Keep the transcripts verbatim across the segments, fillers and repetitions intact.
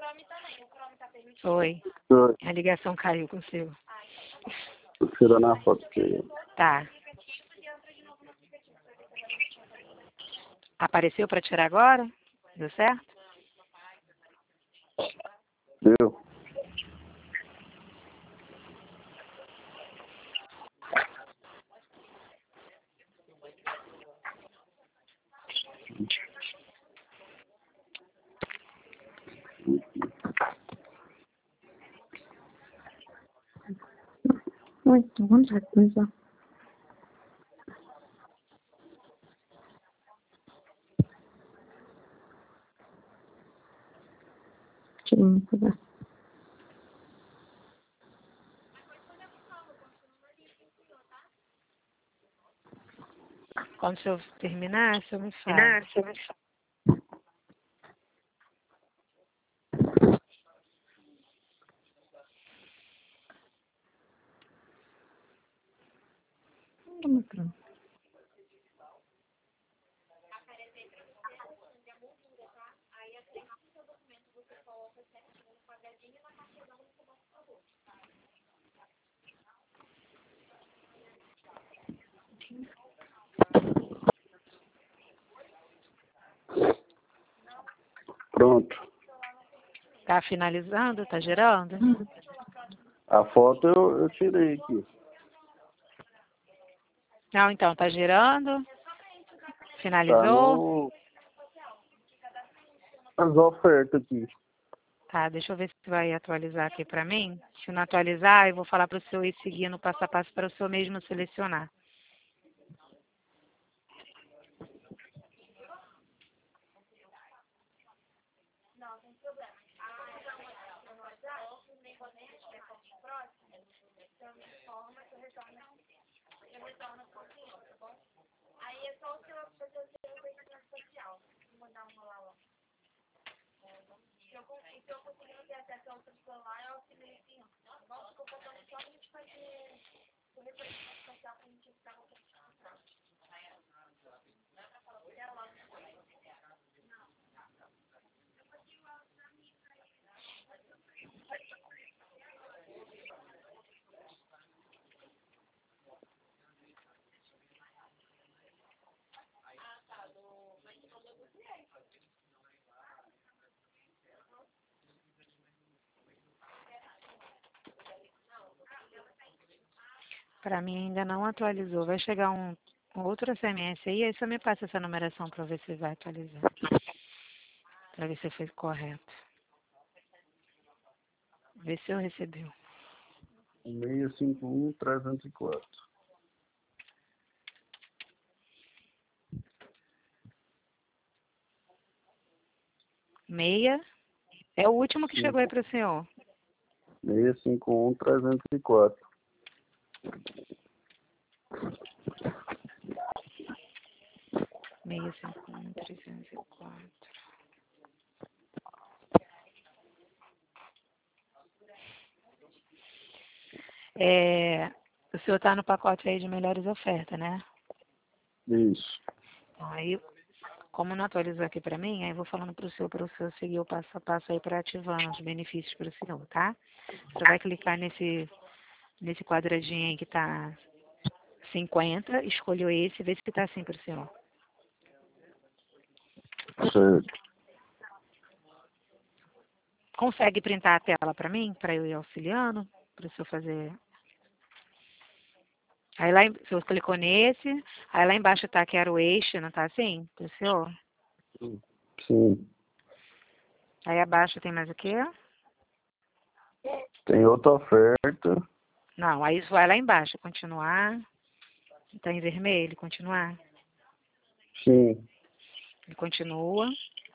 Oi. Oi. A ligação caiu com o seu. Tô tirando a foto aqui. Tá. Apareceu para tirar agora? Deu certo? Deu. Oi, vamos já começar. Deixa eu pegar. Quando eu terminar, você me fala. Tá mostrando. Pronto. Tá finalizando? Tá gerando? A foto eu, eu tirei aqui. Não, então, tá girando? Tá Finalizou? no... As ofertas aqui. Tá, deixa eu ver se vai atualizar aqui pra mim. Se não atualizar, eu vou falar pro senhor ir seguindo passo a passo para o senhor mesmo selecionar. Para mim ainda não atualizou. Vai chegar um um outro S M S aí, aí você me passa essa numeração para ver se vai atualizar. Para ver se foi correto. Vê se eu recebeu. seis cinco um, trezentos e quatro. Meia. É o último que chegou aí para o senhor. seis cinco um, trezentos e quatro. seis cinco um, trezentos e quatro. É, o senhor está no pacote aí de melhores ofertas, né? Isso. Aí, como não atualizou aqui para mim, aí eu vou falando para o senhor, para o senhor seguir o passo a passo aí para ativando os benefícios para o senhor, tá? Você vai clicar nesse, nesse quadradinho aí que está cinquenta, escolheu esse e vê se está assim para o senhor. Certo. Consegue printar a tela para mim, para eu ir auxiliando, para o senhor fazer... Aí lá, em- o senhor clicou nesse, aí lá embaixo tá que era o eixo, não tá assim, para o senhor? Sim. Aí abaixo tem mais o quê? Tem outra oferta. Não, aí vai lá embaixo, continuar. Tá em vermelho, continuar. Sim. Ele continua.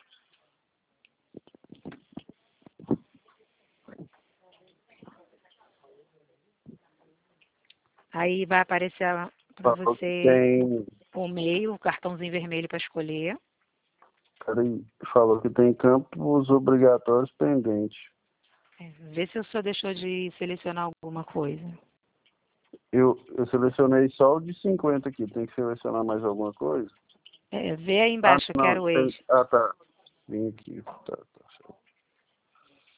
Aí vai aparecer para Falou que você tem... o meio, o cartãozinho vermelho para escolher. Peraí. Falou que tem campos obrigatórios pendentes. É, vê se o senhor deixou de selecionar alguma coisa. Eu, eu selecionei só o de cinquenta aqui. Tem que selecionar mais alguma coisa? É, vê aí Ah, embaixo que não. era o Tem... eixo. Ah, tá. Vim aqui. Tá, tá certo.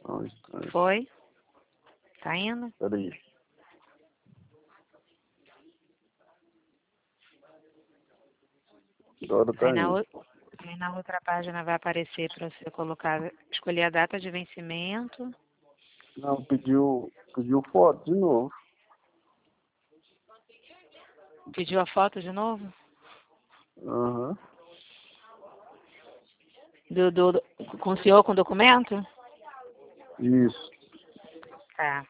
Um instante. Foi? Tá indo? Peraí. Agora tá Aí na, indo. o- aí na outra página vai aparecer para você colocar, escolher a data de vencimento. Não, pediu, pediu foto de novo. Pediu a foto de novo? Aham. Do, do, do- com o senhor com o documento? Isso. Tá.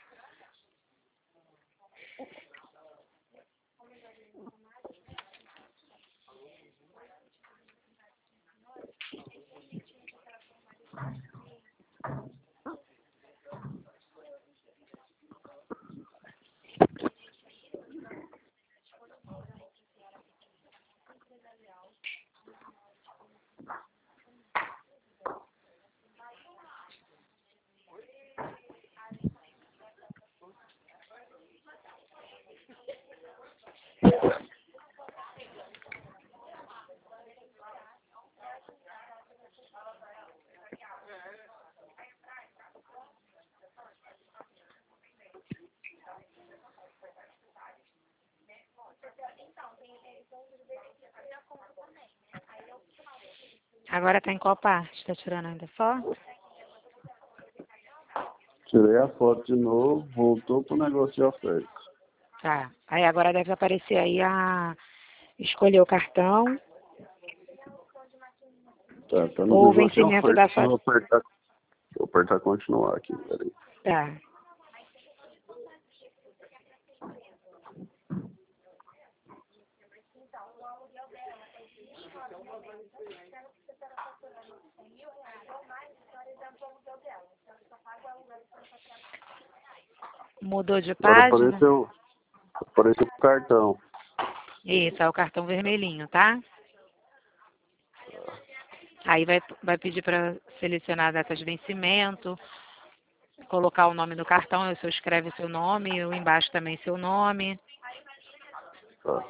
Agora tá em qual parte? Tá tirando ainda foto? Tirei a foto de novo, voltou pro negócio de oferta. Tá. Aí agora deve aparecer aí a escolher o cartão Tá, tá no ou o negócio de vencimento da oferta. Vou fatura. apertar, vou apertar continuar aqui, peraí. Tá. Mudou de Agora página? apareceu, apareceu o cartão. Isso, é o cartão vermelhinho, tá? Aí vai, vai pedir para selecionar a data de vencimento, colocar o nome do cartão, aí o senhor escreve o seu nome, e embaixo também seu nome. Tá.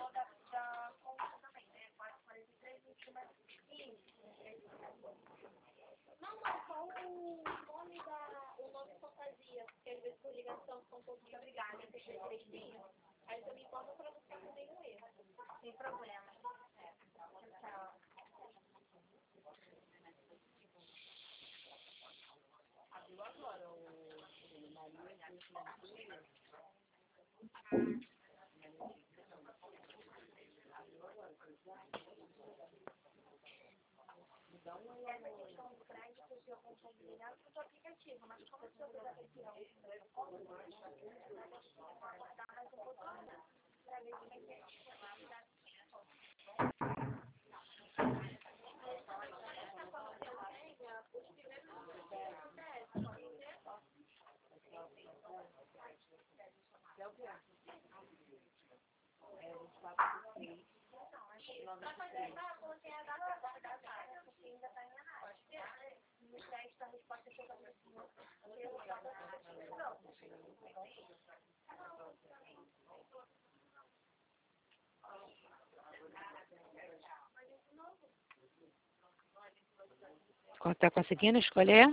Está conseguindo escolher?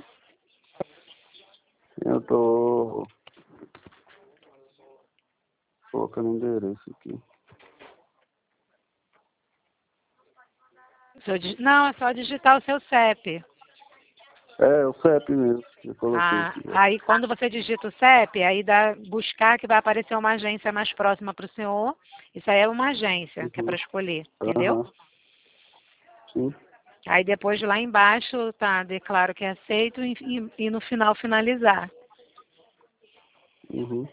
Eu tô colocando o endereço aqui. O seu di- Não, é só digitar o seu C E P. É, o C E P mesmo. Eu coloquei Ah, aqui. ó. aí quando você digita o C E P, aí dá buscar que vai aparecer uma agência mais próxima para o senhor. Isso aí é uma agência que é Uhum. para escolher, entendeu? Aham. Sim. Aí depois lá embaixo, tá, declaro que é aceito e, e, e no final finalizar. Uhum.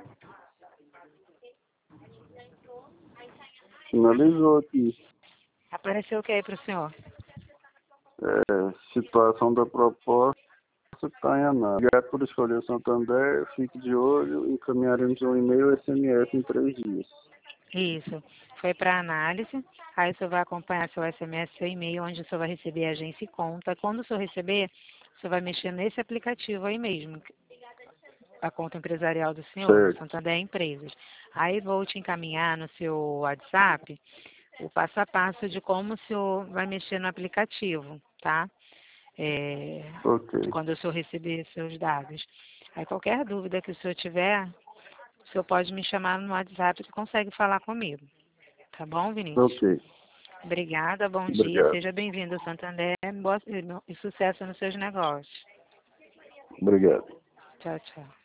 Finalizou aqui. Apareceu o que aí para o senhor? É, situação da proposta está em análise. Obrigado por escolher o Santander. Fique de olho. Encaminharemos um e-mail S M S em três dias. Isso. Foi para análise. Aí o senhor vai acompanhar seu S M S, seu e-mail, onde o senhor vai receber a agência e conta. Quando o senhor receber, o senhor vai mexer nesse aplicativo aí mesmo, a conta empresarial do senhor, no Certo. Santander Empresas. Aí vou te encaminhar no seu WhatsApp o passo a passo de como o senhor vai mexer no aplicativo, tá? É, Ok. quando o senhor receber seus dados. Aí qualquer dúvida que o senhor tiver, o senhor pode me chamar no WhatsApp que consegue falar comigo. Tá bom, Vinícius? Ok. Obrigada, bom dia, Obrigado. seja bem-vindo ao Santander boa- e sucesso nos seus negócios. Obrigado. Tchau, tchau.